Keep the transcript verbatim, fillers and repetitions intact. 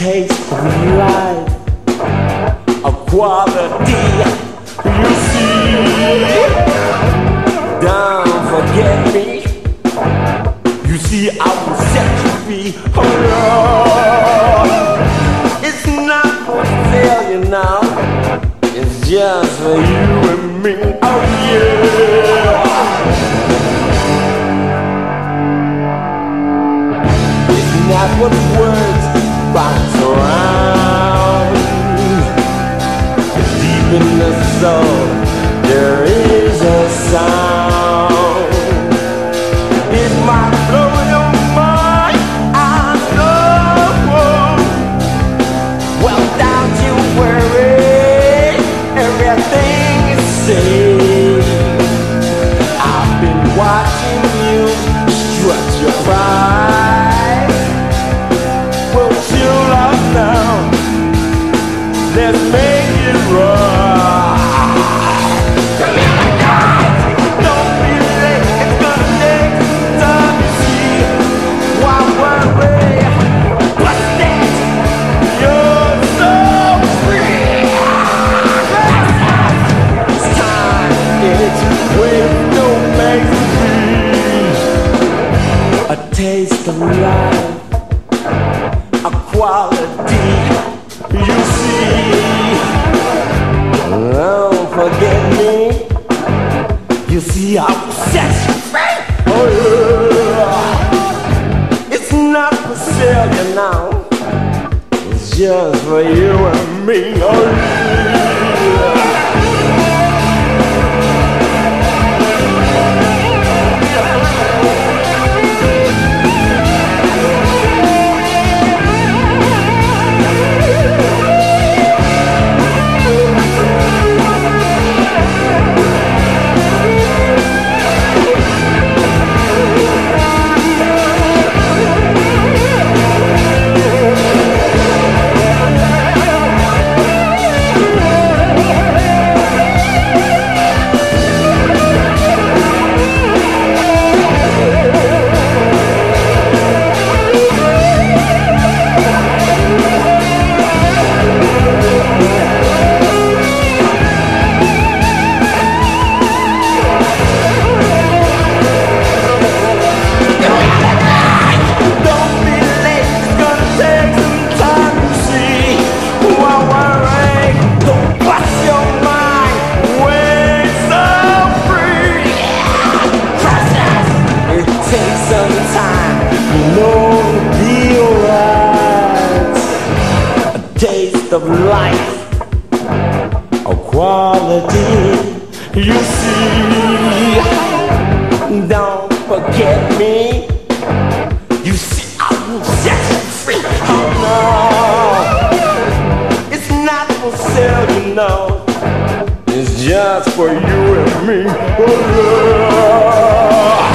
taste of life, a quality you see. Don't forget me. You see, I will set you free. Oh Lord, it's not for failure now. It's just for you and me. Oh yeah. It's not what words bounce around. Deep in the soul, there is a sound. It might blow your mind, I know. Well, don't you worry, everything is safe. I've been watching you strut your pride. Well, chill out now, let's make it right. Don't be late, it's gonna take some time to see. Why worry? Bust it, you're so free. It's time, it's with no magazine. A taste of life, a quality you see. Don't forget me. You see, I will set you free. Oh yeah. It's not for sale, you know. It's just for you and me. Oh yeah. Of life, a quality you see. Don't forget me. You see, I will set you free. Oh no, it's not for sale, you know. It's just for you and me. Oh, yeah.